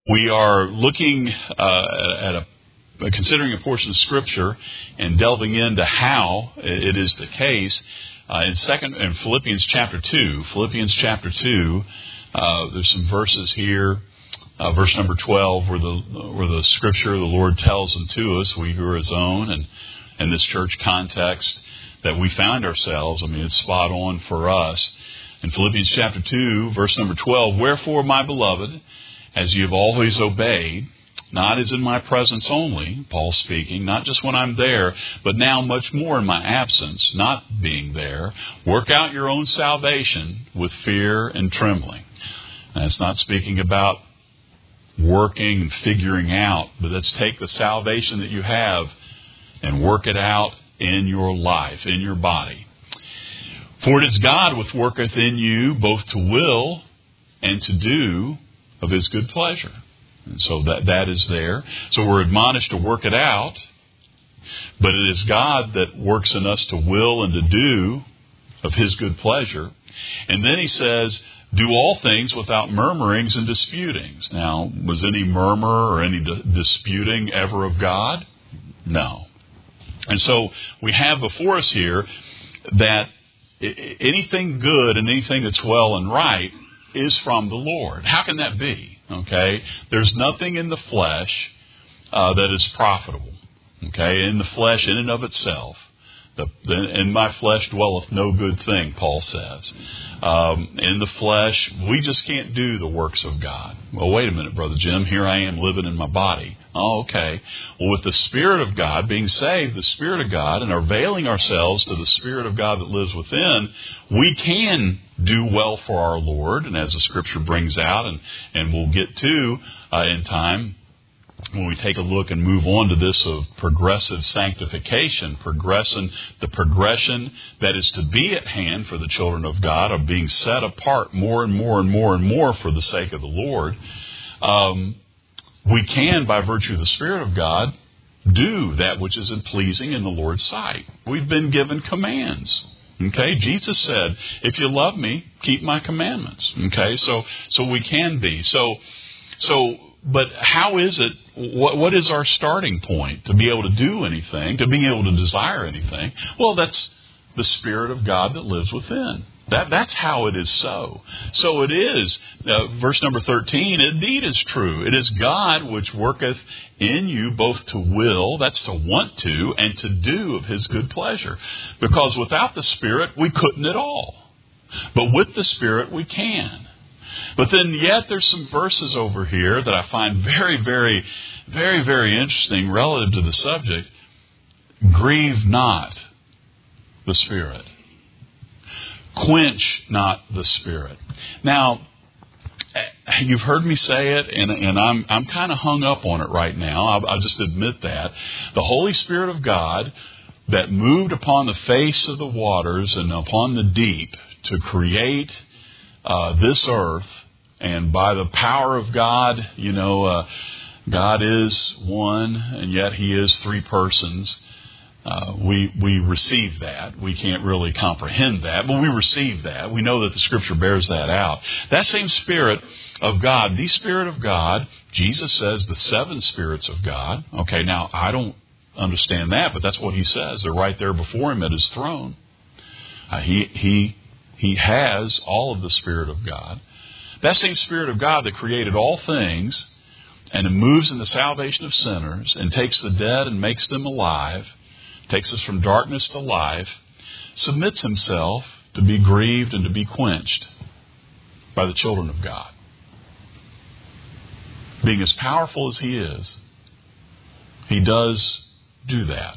We are looking at considering a portion of Scripture and delving into how it is the case in Philippians chapter 2. Philippians chapter 2, there's some verses here. Verse number 12, where the Scripture, the Lord tells unto us, we who are His own, and in this church context that we find ourselves, I mean, it's spot on for us. In Philippians chapter 2, verse number 12, wherefore, my beloved, as you have always obeyed, not as in my presence only, Paul speaking, not just when I'm there, but now much more in my absence, not being there, work out your own salvation with fear and trembling. And it's not speaking about working and figuring out, but let's take the salvation that you have and work it out in your life, in your body. For it is God which worketh in you both to will and to do of His good pleasure. And so that is there. So we're admonished to work it out, but it is God that works in us to will and to do of His good pleasure. And then He says, do all things without murmurings and disputings. Now, was any murmur or any disputing ever of God? No. And so we have before us here that anything good and anything that's well and right is from the Lord. How can that be? Okay, there's nothing in the flesh that is profitable. Okay, in the flesh, in and of itself. In my flesh dwelleth no good thing, Paul says. In the flesh, we just can't do the works of God. Well, wait a minute, Brother Jim. Here I am living in my body. Oh, okay. Well, with the Spirit of God, being saved, the Spirit of God, and availing ourselves to the Spirit of God that lives within, we can do well for our Lord. And as the Scripture brings out, and we'll get to in time, when we take a look and move on to this of progressive sanctification, the progression that is to be at hand for the children of God, of being set apart more and more and more and more for the sake of the Lord, we can, by virtue of the Spirit of God, do that which is pleasing in the Lord's sight. We've been given commands. Okay, Jesus said, if you love me, keep my commandments. Okay, so we can be. But how is it, what is our starting point to be able to do anything, to be able to desire anything? Well, that's the Spirit of God that lives within. That's how it is so. So it is, verse number 13, indeed is true. It is God which worketh in you both to will, that's to want to, and to do of His good pleasure. Because without the Spirit, we couldn't at all. But with the Spirit, we can. But then yet there's some verses over here that I find very, very, very, very interesting relative to the subject. Grieve not the Spirit. Quench not the Spirit. Now, you've heard me say it, and I'm kind of hung up on it right now. I'll just admit that. The Holy Spirit of God that moved upon the face of the waters and upon the deep to create this earth, and by the power of God, God is one, and yet He is three persons. We receive that. We can't really comprehend that, but we receive that. We know that the Scripture bears that out. That same Spirit of God, the Spirit of God, Jesus says the seven spirits of God. Okay, now I don't understand that, but that's what He says. They're right there before Him at His throne. He has all of the Spirit of God. That same Spirit of God that created all things and it moves in the salvation of sinners and takes the dead and makes them alive, takes us from darkness to life, submits Himself to be grieved and to be quenched by the children of God. Being as powerful as He is, He does do that.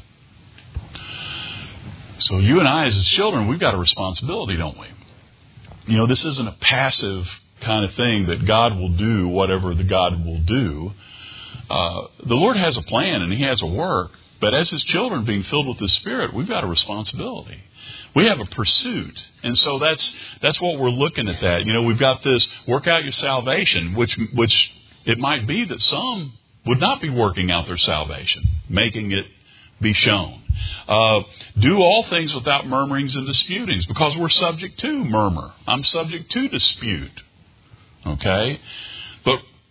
So you and I as His children, we've got a responsibility, don't we? This isn't a passive kind of thing that God will do whatever the God will do. The Lord has a plan and He has a work, but as His children being filled with His Spirit, we've got a responsibility. We have a pursuit. And so that's what we're looking at that. We've got this work out your salvation, which it might be that some would not be working out their salvation, making it be shown. Do all things without murmurings and disputings, because we're subject to murmur. I'm subject to dispute. Okay? But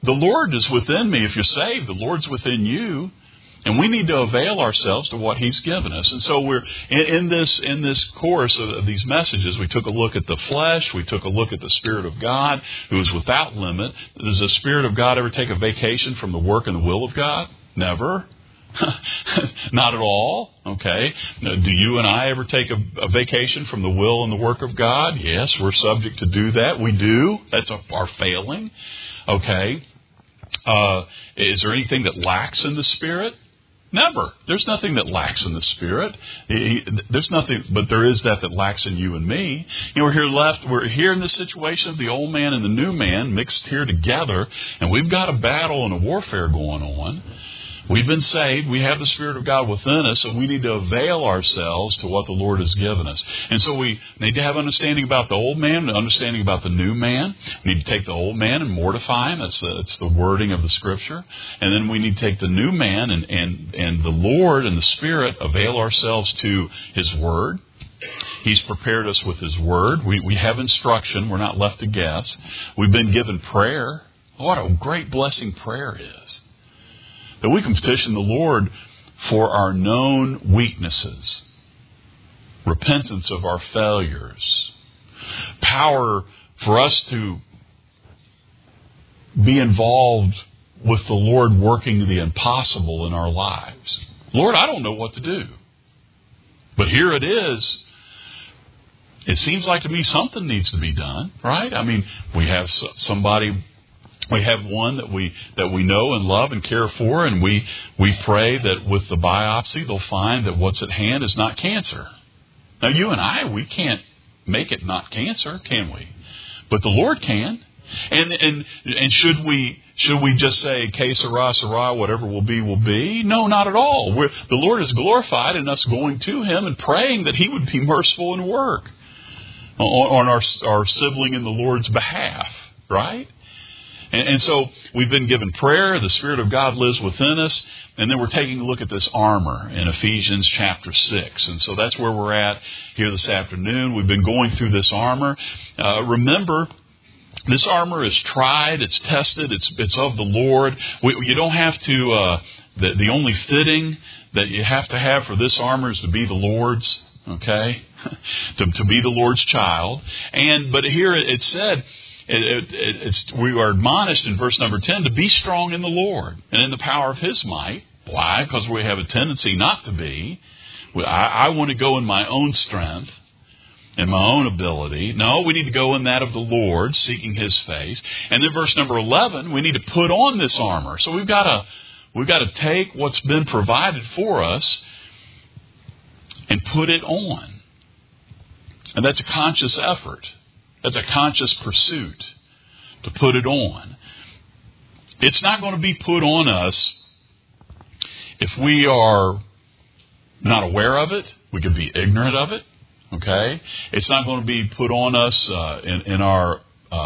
the Lord is within me. If you're saved, the Lord's within you. And we need to avail ourselves to what He's given us. And so we're in this course of these messages, we took a look at the flesh. We took a look at the Spirit of God, who is without limit. Does the Spirit of God ever take a vacation from the work and the will of God? Never. Not at all. Okay. Do you and I ever take a vacation from the will and the work of God? Yes, we're subject to do that. We do. That's our failing. Okay. Is there anything that lacks in the Spirit? Never. There's nothing that lacks in the Spirit. There's nothing, but there is that lacks in you and me. We're here in this situation of the old man and the new man mixed here together, and we've got a battle and a warfare going on. We've been saved. We have the Spirit of God within us, and we need to avail ourselves to what the Lord has given us. And so we need to have understanding about the old man and understanding about the new man. We need to take the old man and mortify him. That's the wording of the Scripture. And then we need to take the new man and the Lord and the Spirit, avail ourselves to His Word. He's prepared us with His Word. We have instruction. We're not left to guess. We've been given prayer. What a great blessing prayer is. That we can petition the Lord for our known weaknesses, repentance of our failures, power for us to be involved with the Lord working the impossible in our lives. Lord, I don't know what to do, but here it is. It seems like to me something needs to be done, right? I mean, we have somebody. We have one that we know and love and care for, and we pray that with the biopsy they'll find that what's at hand is not cancer. Now you and I, we can't make it not cancer, can we? But the Lord can. And should we just say que sera, sera, whatever will be, will be? No, not at all. The Lord is glorified in us going to Him and praying that He would be merciful and work on our sibling in the Lord's behalf, right? And so we've been given prayer. The Spirit of God lives within us. And then we're taking a look at this armor in Ephesians chapter 6. And so that's where we're at here this afternoon. We've been going through this armor. Remember, this armor is tried. It's tested. It's of the Lord. You don't have to, the only fitting that you have to have for this armor is to be the Lord's. Okay? to be the Lord's child. But here it said, we are admonished in verse number 10 to be strong in the Lord and in the power of His might. Why? Because we have a tendency not to be. I want to go in my own strength and my own ability. No, we need to go in that of the Lord, seeking His face. And then verse number 11, we need to put on this armor. So we've got to take what's been provided for us and put it on. And that's a conscious effort. That's a conscious pursuit to put it on. It's not going to be put on us if we are not aware of it. We could be ignorant of it. Okay? It's not going to be put on us in our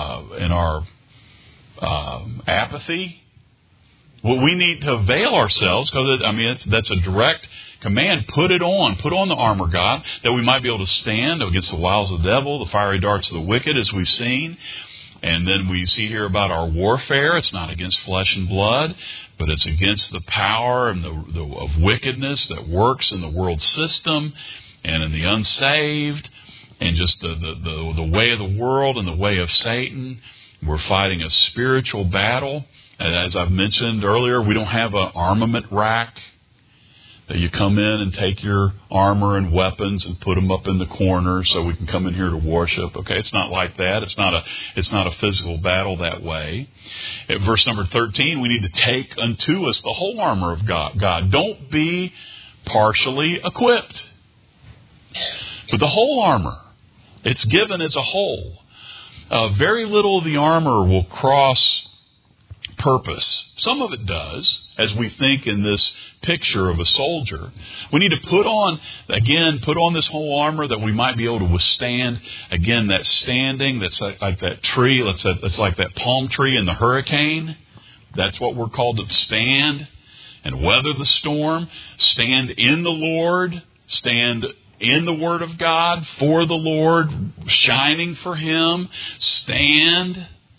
apathy. Well, we need to avail ourselves because that's a direct command. Put it on. Put on the armor, God, that we might be able to stand against the wiles of the devil, the fiery darts of the wicked, as we've seen. And then we see here about our warfare. It's not against flesh and blood, but it's against the power and of wickedness that works in the world system and in the unsaved and just the way of the world and the way of Satan. We're fighting a spiritual battle. And as I've mentioned earlier, we don't have an armament rack that you come in and take your armor and weapons and put them up in the corner so we can come in here to worship. Okay, it's not like that. It's not a physical battle that way. At verse number 13, we need to take unto us the whole armor of God. Don't be partially equipped, but the whole armor. It's given as a whole. Very little of the armor will cross purpose. Some of it does, as we think in this picture of a soldier. We need to put on this whole armor that we might be able to withstand, again, that standing that's like that tree, that's like that palm tree in the hurricane. That's what we're called to stand and weather the storm. Stand in the Lord. Stand in the Word of God, for the Lord, shining for Him. Stand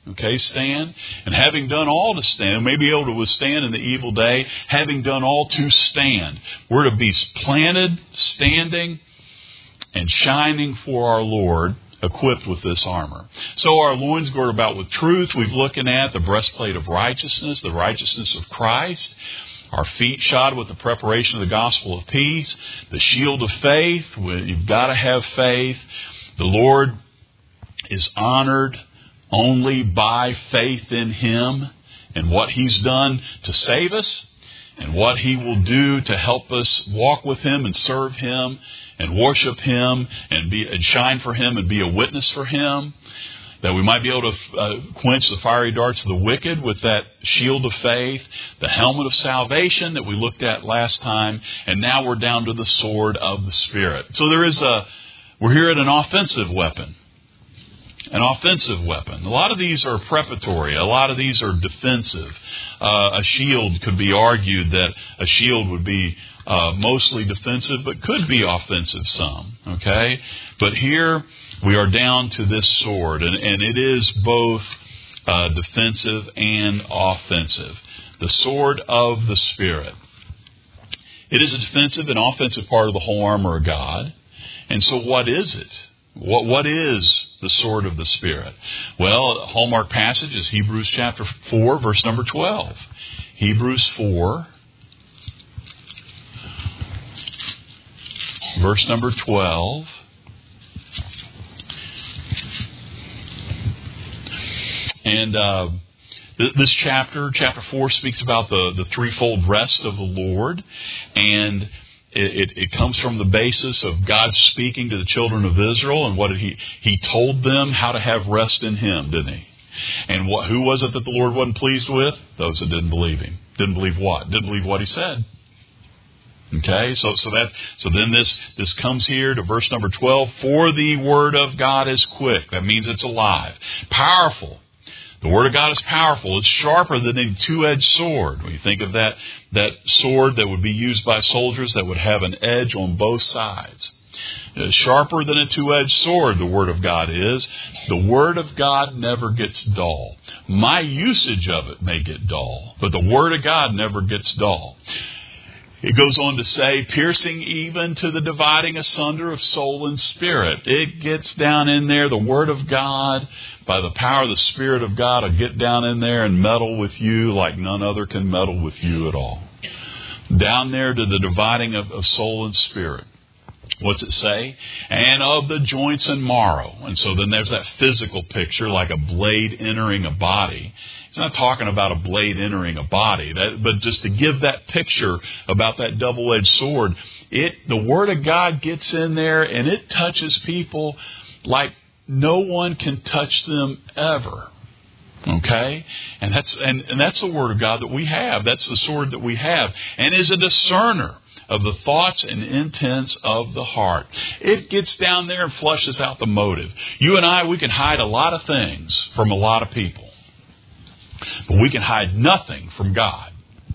Okay, stand. And having done all to stand, may be able to withstand in the evil day, having done all to stand. We're to be planted, standing, and shining for our Lord, equipped with this armor. So our loins girded about with truth. We've looking at the breastplate of righteousness, the righteousness of Christ. Our feet shod with the preparation of the gospel of peace. The shield of faith. You've got to have faith. The Lord is honored only by faith in Him and what He's done to save us and what He will do to help us walk with Him and serve Him and worship Him and shine for Him and be a witness for Him. That we might be able to quench the fiery darts of the wicked with that shield of faith, the helmet of salvation that we looked at last time, and now we're down to the sword of the Spirit. So we're here at an offensive weapon. An offensive weapon. A lot of these are preparatory. A lot of these are defensive. A shield could be argued that a shield would be mostly defensive, but could be offensive some. Okay? But here we are down to this sword, and it is both defensive and offensive. The sword of the Spirit. It is a defensive and offensive part of the whole armor of God. And so what is it? What is the sword of the Spirit? Well, a hallmark passage is Hebrews chapter 4, verse number 12. Hebrews 4, verse number 12. And this chapter 4, speaks about the threefold rest of the Lord. And it comes from the basis of God speaking to the children of Israel, and what He told them how to have rest in Him, didn't He? And who was it that the Lord wasn't pleased with? Those that didn't believe Him. Didn't believe what? Didn't believe what He said. Okay, so then this comes here to verse number 12. For the word of God is quick. That means it's alive, powerful. The Word of God is powerful. It's sharper than a two-edged sword. When you think of that sword that would be used by soldiers that would have an edge on both sides. Sharper than a two-edged sword, the Word of God is. The Word of God never gets dull. My usage of it may get dull, but the Word of God never gets dull. It goes on to say, piercing even to the dividing asunder of soul and spirit. It gets down in there. The Word of God, by the power of the Spirit of God, will get down in there and meddle with you like none other can meddle with you at all. Down there to the dividing of soul and spirit. What's it say? And of the joints and marrow. And so then there's that physical picture, like a blade entering a body. He's not talking about a blade entering a body, but just to give that picture about that double-edged sword, the Word of God gets in there and it touches people like no one can touch them ever. Okay? And that's the Word of God that we have. That's the sword that we have. And is a discerner of the thoughts and intents of the heart. It gets down there and flushes out the motive. You and I, we can hide a lot of things from a lot of people. But we can hide nothing from God.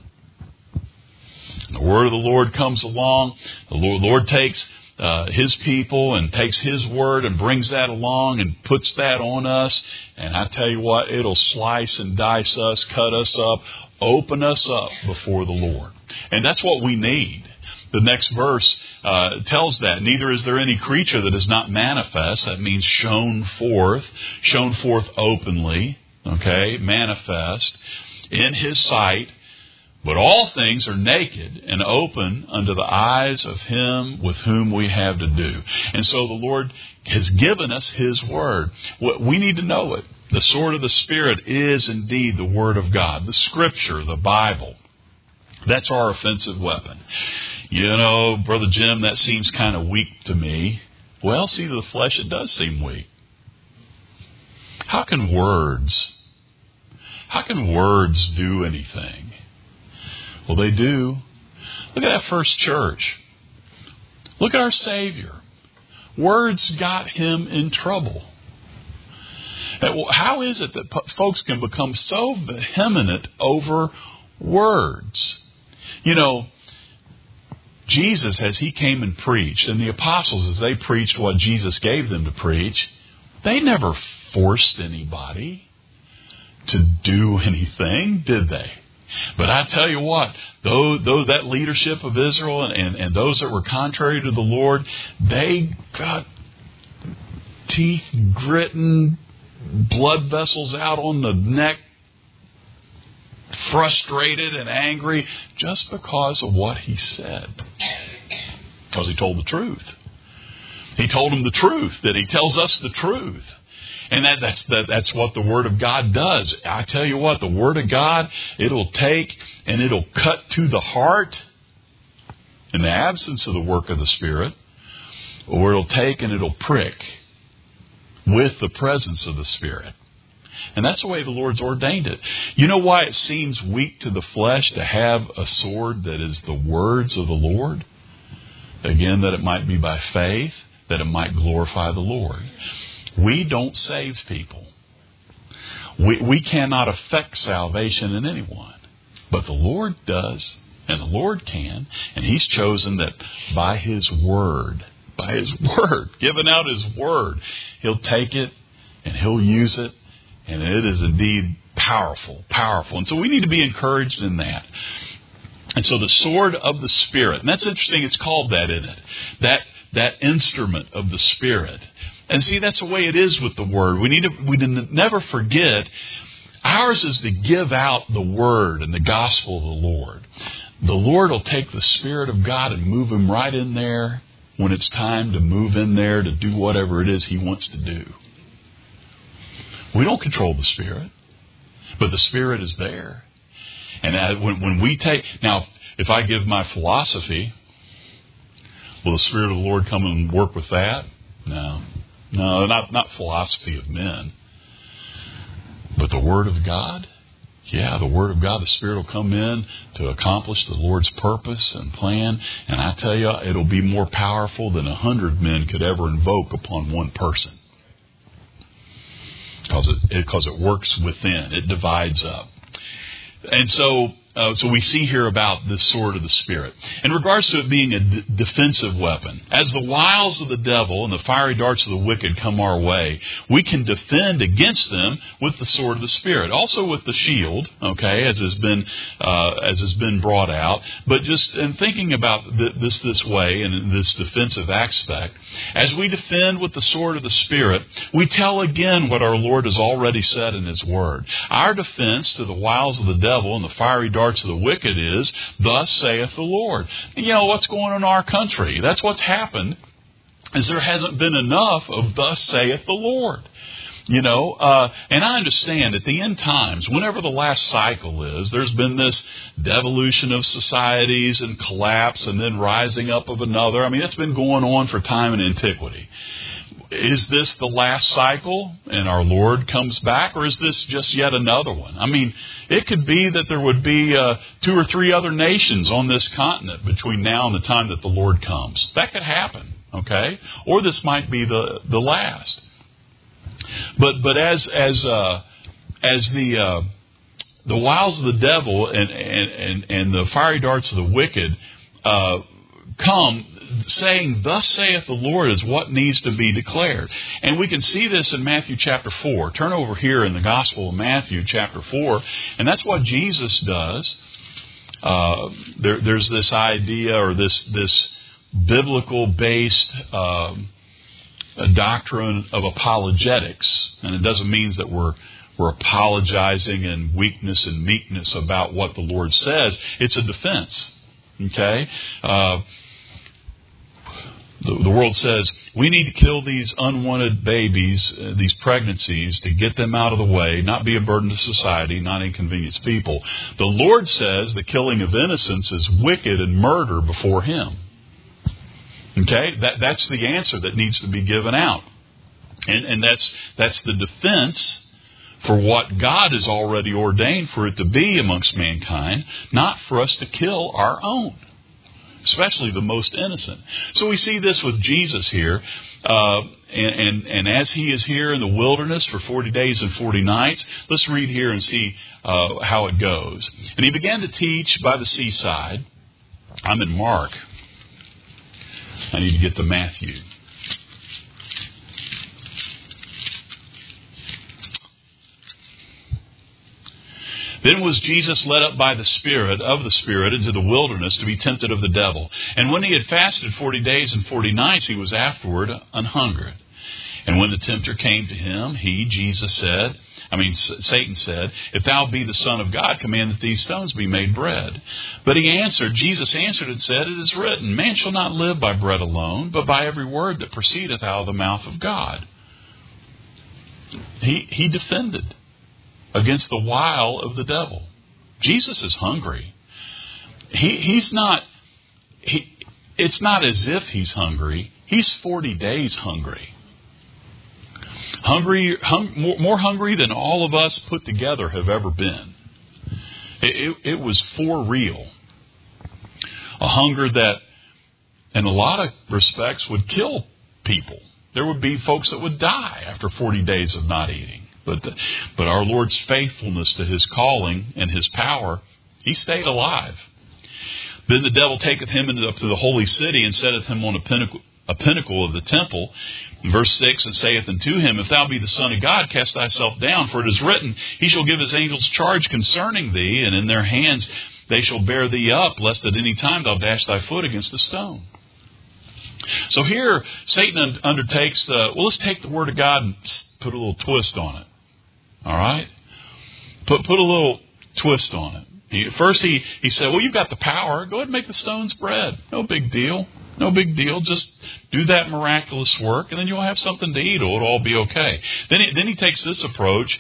And the word of the Lord comes along. The Lord takes His people and takes His word and brings that along and puts that on us. And I tell you what, it'll slice and dice us, cut us up, open us up before the Lord. And that's what we need. The next verse tells that. Neither is there any creature that is not manifest. That means shown forth openly. Okay, manifest in His sight. But all things are naked and open unto the eyes of Him with whom we have to do. And so the Lord has given us His Word. We need to know it. The sword of the Spirit is indeed the Word of God. The Scripture, the Bible. That's our offensive weapon. You know, Brother Jim, that seems kind of weak to me. Well, see, to the flesh it does seem weak. How can words do anything? Well, they do. Look at that first church. Look at our Savior. Words got Him in trouble. How is it that folks can become so vehement over words? You know, Jesus, as He came and preached, and the apostles, as they preached what Jesus gave them to preach, they never forced anybody. to do anything, did they? But I tell you what, though that leadership of Israel and those that were contrary to the Lord, they got teeth gritting, blood vessels out on the neck, frustrated and angry just because of what he said. Because he told the truth. He told them the truth, that he tells us the truth. And that's what the Word of God does. I tell you what, the Word of God, it'll take and it'll cut to the heart in the absence of the work of the Spirit, or it'll take and it'll prick with the presence of the Spirit. And that's the way the Lord's ordained it. You know why it seems weak to the flesh to have a sword that is the words of the Lord? Again, that it might be by faith, that it might glorify the Lord. We don't save people. We cannot affect salvation in anyone. But the Lord does, and the Lord can. And He's chosen that by His Word, giving out His Word, He'll take it and He'll use it. And it is indeed powerful. And so we need to be encouraged in that. And so the sword of the Spirit, and that's interesting, it's called that in it. That instrument of the Spirit. And see, that's the way it is with the Word. We need to never forget, ours is to give out the Word and the gospel of the Lord. The Lord will take the Spirit of God and move Him right in there when it's time to move in there to do whatever it is He wants to do. We don't control the Spirit, but the Spirit is there. And when we take... Now, if I give my philosophy, will the Spirit of the Lord come and work with that? No, not philosophy of men. But the Word of God? Yeah, the Word of God, the Spirit will come in to accomplish the Lord's purpose and plan. And I tell you, it'll be more powerful than 100 men could ever invoke upon one person. Because it works within. It divides up. And so we see here about this sword of the Spirit. In regards to it being a defensive weapon, as the wiles of the devil and the fiery darts of the wicked come our way, we can defend against them with the sword of the Spirit. Also with the shield, okay, as has been brought out. But just in thinking about this way and this defensive aspect, as we defend with the sword of the Spirit, we tell again what our Lord has already said in His Word. Our defense to the wiles of the devil and the fiery darts of the wicked is, thus saith the Lord. You know, what's going on in our country? That's what's happened, is there hasn't been enough of thus saith the Lord. You know, and I understand at the end times, whenever the last cycle is, there's been this devolution of societies and collapse and then rising up of another. I mean, it's been going on for time and antiquity. Is this the last cycle and our Lord comes back, or is this just yet another one? I mean, it could be that there would be 2 or 3 other nations on this continent between now and the time that the Lord comes. That could happen, okay? Or this might be the last. But as the wiles of the devil and the fiery darts of the wicked come, saying, thus saith the Lord, is what needs to be declared. And we can see this in Matthew chapter 4. Turn over here in the Gospel of Matthew chapter 4. And that's what Jesus does. There's this idea, or this biblical-based doctrine of apologetics. And it doesn't mean that we're apologizing in weakness and meekness about what the Lord says. It's a defense. Okay? The world says, we need to kill these unwanted babies, these pregnancies, to get them out of the way, not be a burden to society, not inconvenience people. The Lord says the killing of innocents is wicked and murder before Him. Okay? That's the answer that needs to be given out. And that's the defense for what God has already ordained for it to be amongst mankind, not for us to kill our own, especially the most innocent. So we see this with Jesus here. And as He is here in the wilderness for 40 days and 40 nights, let's read here and see how it goes. And He began to teach by the seaside. I'm in Mark. I need to get to Matthew. Then was Jesus led up by the Spirit into the wilderness to be tempted of the devil. And when he had fasted 40 days and 40 nights, he was afterward an-hungered. And when the tempter came to him, Satan said, If thou be the Son of God, command that these stones be made bread. But Jesus answered and said, It is written, Man shall not live by bread alone, but by every word that proceedeth out of the mouth of God. He defended against the wile of the devil. Jesus is hungry. It's not as if he's hungry. He's 40 days hungry. More hungry than all of us put together have ever been. It was for real. A hunger that, in a lot of respects, would kill people. There would be folks that would die after 40 days of not eating. But our Lord's faithfulness to His calling and His power, He stayed alive. Then the devil taketh him up to the holy city and setteth him on a pinnacle of the temple. Verse 6, and saith unto him, If thou be the Son of God, cast thyself down, for it is written, He shall give His angels charge concerning thee, and in their hands they shall bear thee up, lest at any time thou dash thy foot against a stone. So here, Satan undertakes let's take the Word of God and put a little twist on it. All right? Put a little twist on it. First he said, Well, you've got the power. Go ahead and make the stones bread. No big deal. No big deal. Just do that miraculous work, and then you'll have something to eat. It'll all be okay. Then he takes this approach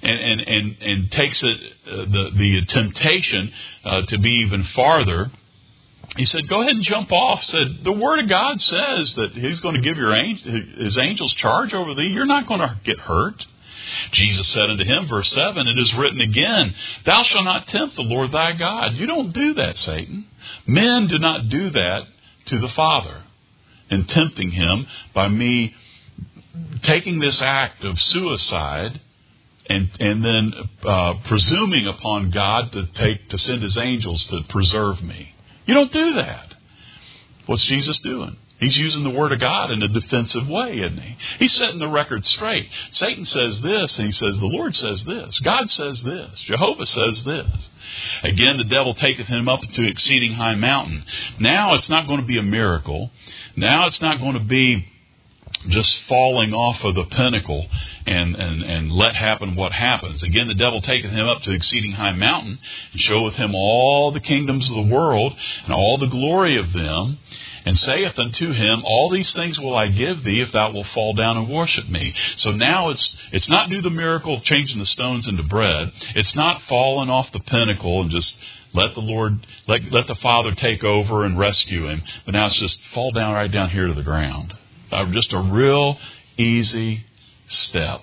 and takes the temptation to be even farther. He said, Go ahead and jump off. Said, the Word of God says that He's going to give His angels charge over thee. You're not going to get hurt. Jesus said unto him, verse 7, It is written again, Thou shalt not tempt the Lord thy God. You don't do that, Satan. Men do not do that to the Father, and tempting Him by me taking this act of suicide and then presuming upon God to send His angels to preserve me. You don't do that. What's Jesus doing? He's using the Word of God in a defensive way, isn't he? He's setting the record straight. Satan says this, and he says, the Lord says this. God says this. Jehovah says this. Again, the devil taketh him up to exceeding high mountain. Now it's not going to be a miracle. Now it's not going to be just falling off of the pinnacle and let happen what happens. Again, the devil taketh him up to exceeding high mountain and showeth him all the kingdoms of the world and all the glory of them, and saith unto him, All these things will I give thee if thou wilt fall down and worship me. So now it's not do the miracle of changing the stones into bread. It's not falling off the pinnacle and just let the Lord, let the Father take over and rescue him. But now it's just fall down right down here to the ground. Just a real easy step.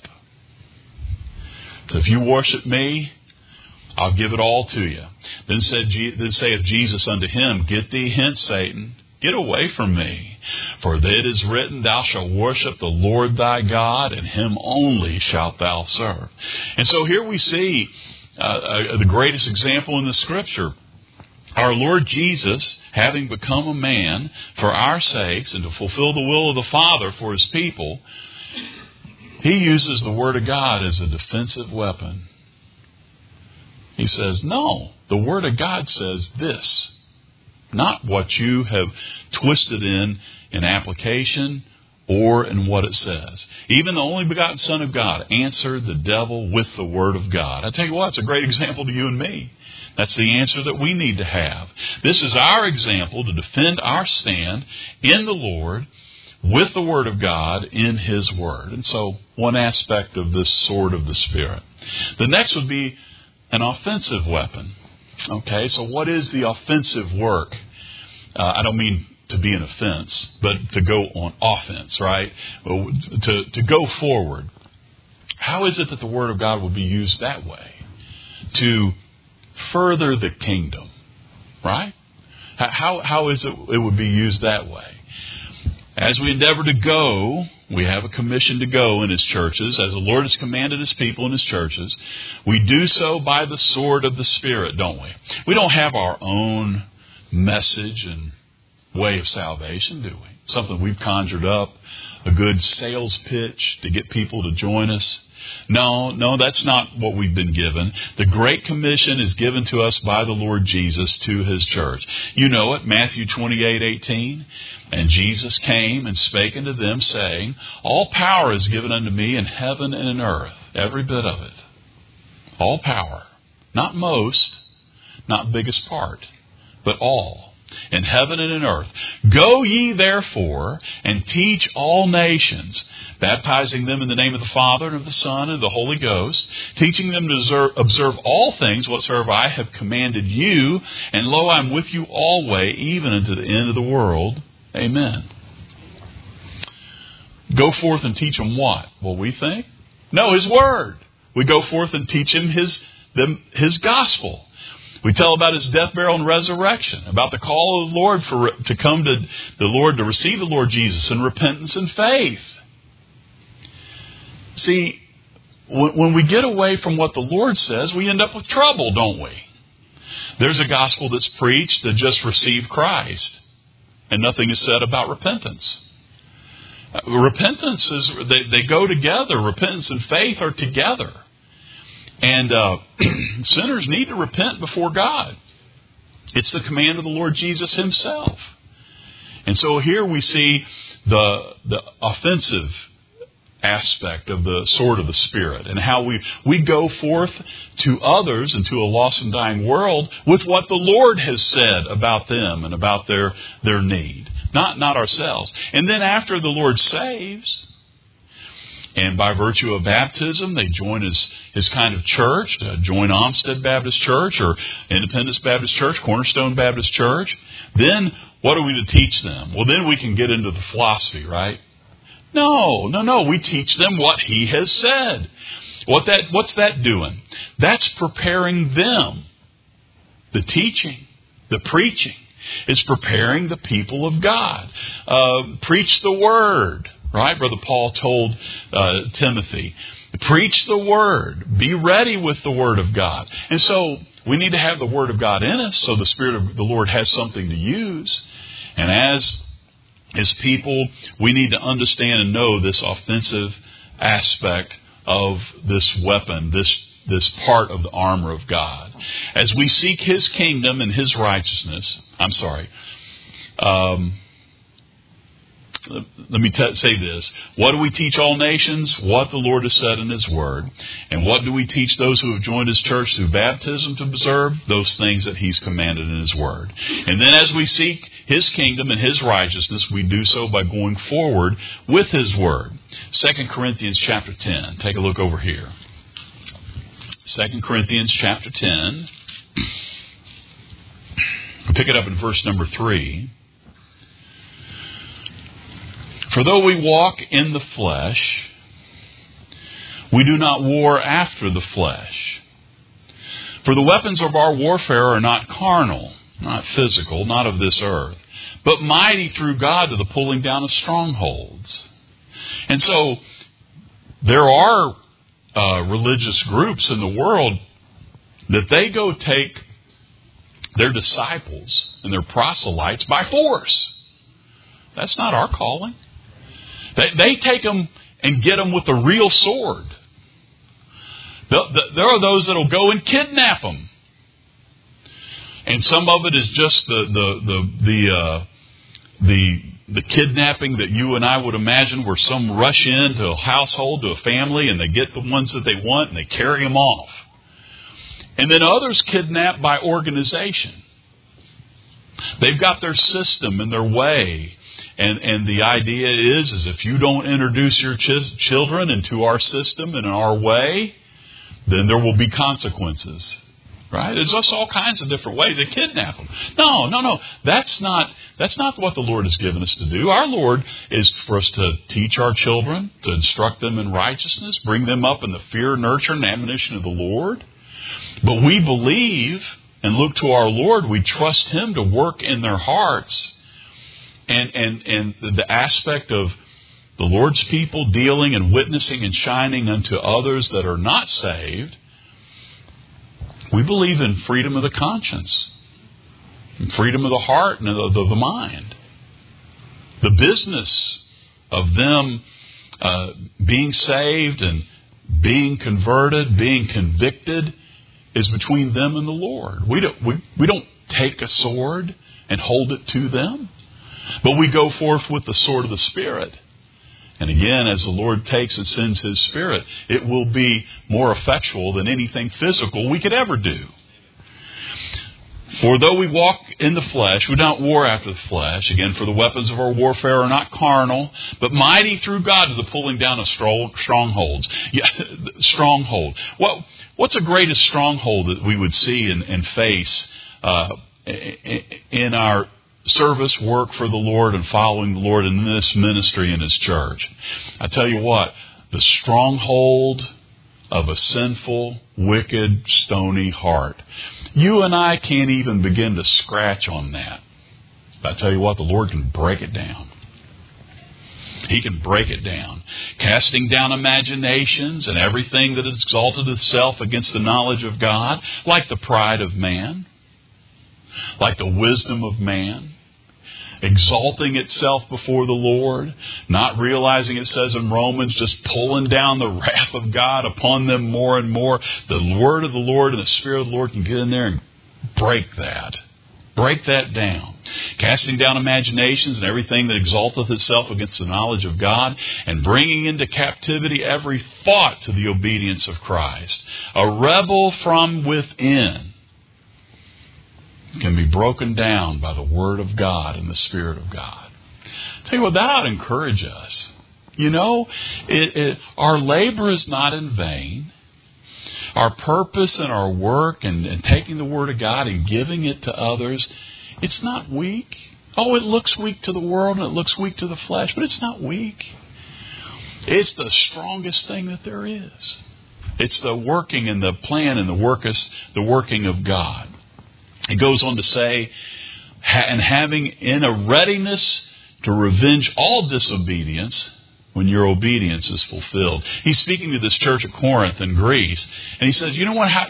So if you worship me, I'll give it all to you. Then saith Jesus unto him, Get thee hence, Satan. Get away from me. For it is written, Thou shalt worship the Lord thy God, and Him only shalt thou serve. And so here we see the greatest example in the Scripture. Our Lord Jesus, having become a man for our sakes and to fulfill the will of the Father for His people, He uses the Word of God as a defensive weapon. He says, no, the Word of God says this. Not what you have twisted in application or in what it says. Even the only begotten Son of God answered the devil with the Word of God. I tell you what, it's a great example to you and me. That's the answer that we need to have. This is our example to defend our stand in the Lord with the Word of God in His Word. And so one aspect of this sword of the Spirit. The next would be an offensive weapon. Okay, so what is the offensive work? I don't mean to be an offense, but to go on offense, right? To go forward. How is it that the Word of God will be used that way? To further the kingdom, right? How is it would be used that way? As we endeavor to go, we have a commission to go in His churches, as the Lord has commanded His people in His churches. We do so by the sword of the Spirit, don't we? We don't have our own message and way of salvation, do we? something we've conjured up, a good sales pitch to get people to join us. No, that's not what we've been given. The Great Commission is given to us by the Lord Jesus to His church. You know it, Matthew 28:18. And Jesus came and spake unto them, saying, all power is given unto me in heaven and in earth. Every bit of it. All power. Not most, not biggest part, but all. In heaven and in earth. Go ye therefore and teach all nations, baptizing them in the name of the Father and of the Son and of the Holy Ghost, teaching them to observe all things whatsoever I have commanded you, and lo, I'm with you always, even unto the end of the world. Amen. Go forth and teach them what? What we think? No, His Word. We go forth and teach them His gospel. We tell about His death, burial, and resurrection, about the call of the Lord to come to the Lord, to receive the Lord Jesus in repentance and faith. See, when we get away from what the Lord says, we end up with trouble, don't we? There's a gospel that's preached that just received Christ, and nothing is said about repentance. Repentance is, they go together. Repentance and faith are together. And sinners need to repent before God. It's the command of the Lord Jesus Himself. And so here we see the offensive aspect of the sword of the Spirit, and how we go forth to others and to a lost and dying world with what the Lord has said about them and about their need, not ourselves. And then after the Lord saves, and by virtue of baptism, they join his kind of church, join Olmsted Baptist Church or Independence Baptist Church, Cornerstone Baptist Church. Then what are we to teach them? Well, then we can get into the philosophy, right? No. We teach them what He has said. What's that doing? That's preparing them. The teaching, the preaching is preparing the people of God. Preach the Word. Right? Brother Paul told Timothy, preach the Word. Be ready with the Word of God. And so we need to have the Word of God in us so the Spirit of the Lord has something to use. And as His people, we need to understand and know this offensive aspect of this weapon, this part of the armor of God. As we seek His kingdom and His righteousness, let me say this. What do we teach all nations? What the Lord has said in His Word. And what do we teach those who have joined His church through baptism to observe? Those things that He's commanded in His Word. And then as we seek His kingdom and His righteousness, we do so by going forward with His Word. 2 Corinthians chapter 10. Take a look over here. 2 Corinthians chapter 10. We'll pick it up in verse number 3. For though we walk in the flesh, we do not war after the flesh. For the weapons of our warfare are not carnal, not physical, not of this earth, but mighty through God to the pulling down of strongholds. And so there are religious groups in the world that they go take their disciples and their proselytes by force. That's not our calling. They take them and get them with a real sword. There are those that will go and kidnap them. And some of it is just the kidnapping that you and I would imagine, where some rush into a household, to a family, and they get the ones that they want and they carry them off. And then others kidnap by organization. They've got their system and their way. And the idea is if you don't introduce your children into our system and our way, then there will be consequences. Right? There's just all kinds of different ways they kidnap them. No. That's not what the Lord has given us to do. Our Lord is for us to teach our children, to instruct them in righteousness, bring them up in the fear, nurture, and admonition of the Lord. But we believe and look to our Lord. We trust Him to work in their hearts. And the aspect of the Lord's people dealing and witnessing and shining unto others that are not saved, we believe in freedom of the conscience, and freedom of the heart and of the mind. The business of them being saved and being converted, being convicted, is between them and the Lord. We don't take a sword and hold it to them, but we go forth with the sword of the Spirit. And again, as the Lord takes and sends His Spirit, it will be more effectual than anything physical we could ever do. For though we walk in the flesh, we do not war after the flesh. Again, for the weapons of our warfare are not carnal, but mighty through God to the pulling down of strongholds. Yeah, stronghold. What's the greatest stronghold that we would see and face in our service, work for the Lord, and following the Lord in this ministry in His church? I tell you what, the stronghold of a sinful, wicked, stony heart. You and I can't even begin to scratch on that. But I tell you what, the Lord can break it down. He can break it down. Casting down imaginations and everything that has exalted itself against the knowledge of God, like the pride of man, like the wisdom of man, exalting itself before the Lord, not realizing, it says in Romans, just pulling down the wrath of God upon them more and more. The word of the Lord and the Spirit of the Lord can get in there and break that. Break that down. Casting down imaginations and everything that exalteth itself against the knowledge of God, and bringing into captivity every thought to the obedience of Christ. A rebel from within can be broken down by the Word of God and the Spirit of God. Tell you what, that ought to encourage us. You know, our labor is not in vain. Our purpose and our work and taking the Word of God and giving it to others, it's not weak. Oh, it looks weak to the world and it looks weak to the flesh, but it's not weak. It's the strongest thing that there is. It's the working and the plan and the working of God. It goes on to say, and having in a readiness to revenge all disobedience when your obedience is fulfilled. He's speaking to this church at Corinth in Greece, and he says, how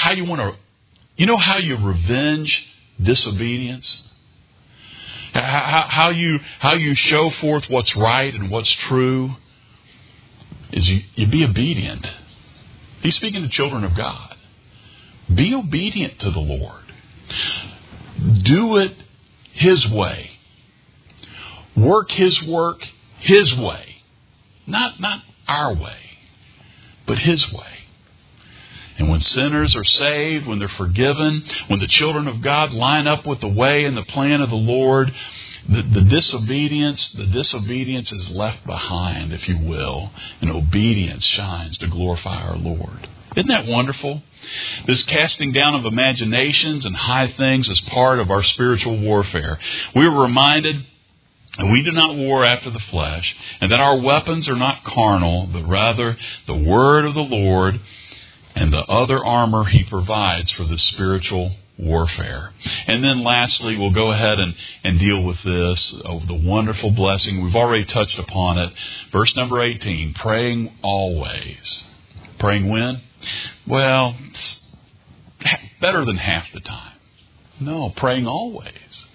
you revenge disobedience? How you show forth what's right and what's true is you be obedient. He's speaking to children of God. Be obedient to the Lord. Do it His way. Work His work His way. Not our way, but His way. And when sinners are saved, when they're forgiven, when the children of God line up with the way and the plan of the Lord, the disobedience is left behind, if you will, and obedience shines to glorify our Lord. Isn't that wonderful? This casting down of imaginations and high things is part of our spiritual warfare. We are reminded that we do not war after the flesh, and that our weapons are not carnal, but rather the word of the Lord and the other armor He provides for the spiritual warfare. And then lastly, we'll go ahead and deal with this, the wonderful blessing. We've already touched upon it. Verse number 18, praying always. Praying when? Well, better than half the time. No, praying always.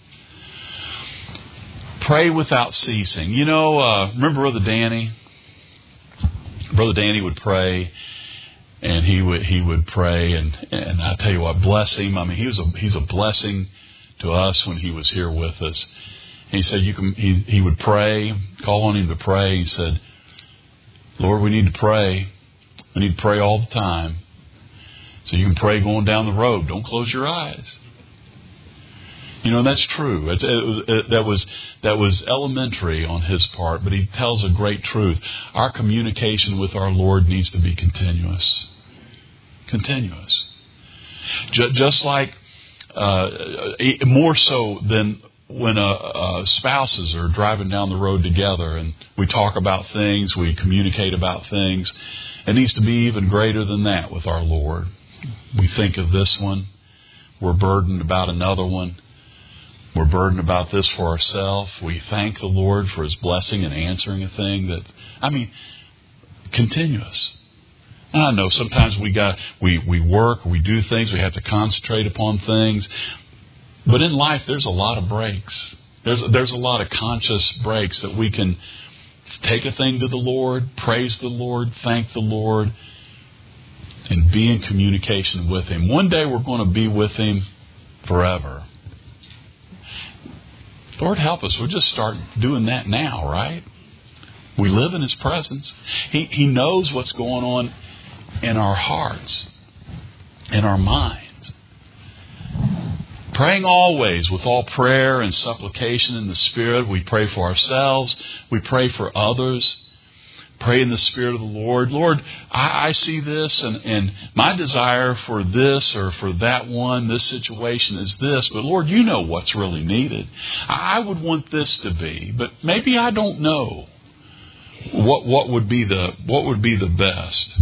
Pray without ceasing. You know, remember Brother Danny? Brother Danny would pray, and he would pray, and I tell you what, bless him. I mean, he's a blessing to us when he was here with us. And he said he would pray, call on him to pray. He said, Lord, we need to pray. We need to pray all the time. So you can pray going down the road. Don't close your eyes. You know, that's true. That was elementary on his part, but he tells a great truth. Our communication with our Lord needs to be continuous. Continuous. Just like, more so than when spouses are driving down the road together and we talk about things, we communicate about things. It needs to be even greater than that with our Lord. We think of this one. We're burdened about another one. We're burdened about this for ourselves. We thank the Lord for His blessing and answering a thing continuous. I know sometimes we work, we do things, we have to concentrate upon things. But in life, there's a lot of breaks. There's a lot of conscious breaks that we can take a thing to the Lord, praise the Lord, thank the Lord, and be in communication with Him. One day we're going to be with Him forever. Lord, help us. We'll just start doing that now, right? We live in His presence. He knows what's going on in our hearts, in our minds. Praying always with all prayer and supplication in the Spirit. We pray for ourselves. We pray for others. Pray in the Spirit of the Lord. Lord, I see this and my desire for this or for that one, this situation is this. But Lord, you know what's really needed. I would want this to be, but maybe I don't know what would be the best.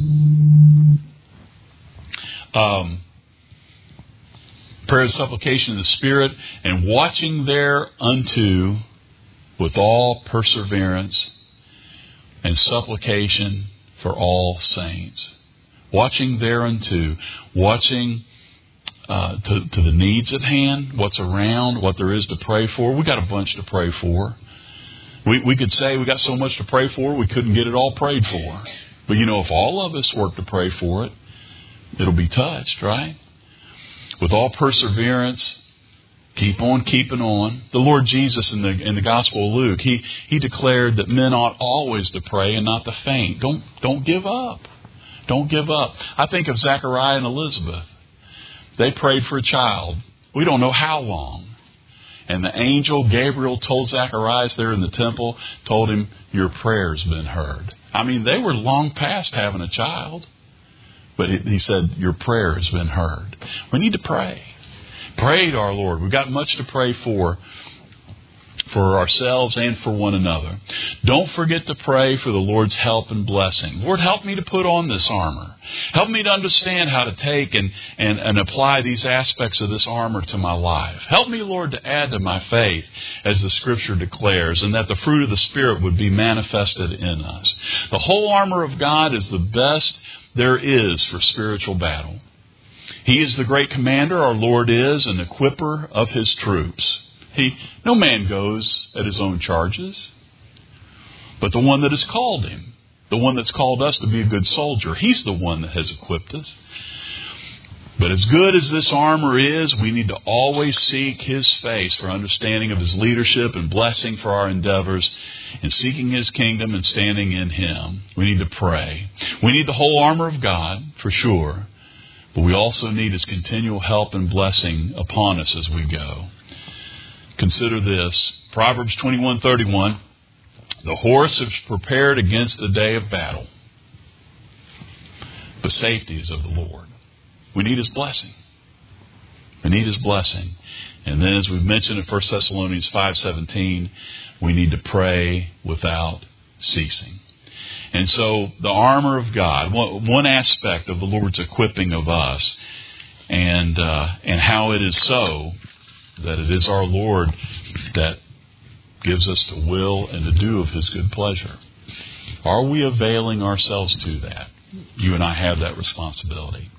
Prayer and supplication in the Spirit, and watching thereunto with all perseverance and supplication for all saints. Watching thereunto. Watching to the needs at hand, what's around, what there is to pray for. We got a bunch to pray for. We could say we got so much to pray for, we couldn't get it all prayed for. But if all of us work to pray for it, it'll be touched, right? With all perseverance, keep on keeping on. The Lord Jesus in the Gospel of Luke, he declared that men ought always to pray and not to faint. Don't give up. Don't give up. I think of Zechariah and Elizabeth. They prayed for a child. We don't know how long. And the angel Gabriel told Zacharias there in the temple, told him, your prayer's been heard. I mean, they were long past having a child. But he said, your prayer has been heard. We need to pray. Pray to our Lord. We've got much to pray for ourselves and for one another. Don't forget to pray for the Lord's help and blessing. Lord, help me to put on this armor. Help me to understand how to take and apply these aspects of this armor to my life. Help me, Lord, to add to my faith as the Scripture declares, and that the fruit of the Spirit would be manifested in us. The whole armor of God is the best there is for spiritual battle. He is the great commander, our Lord is, an equipper of His troops. No man goes at his own charges, but the one that has called him, the one that's called us to be a good soldier, He's the one that has equipped us. But as good as this armor is, we need to always seek His face for understanding of His leadership and blessing for our endeavors and seeking His kingdom and standing in Him. We need to pray. We need the whole armor of God, for sure. But we also need His continual help and blessing upon us as we go. Consider this. Proverbs 21:31. The horse is prepared against the day of battle, but safety is of the Lord. We need His blessing. We need His blessing. And then, as we've mentioned in 1 Thessalonians 5:17, we need to pray without ceasing. And so the armor of God, one aspect of the Lord's equipping of us, and how it is so that it is our Lord that gives us the will and to do of His good pleasure. Are we availing ourselves to that? You and I have that responsibility.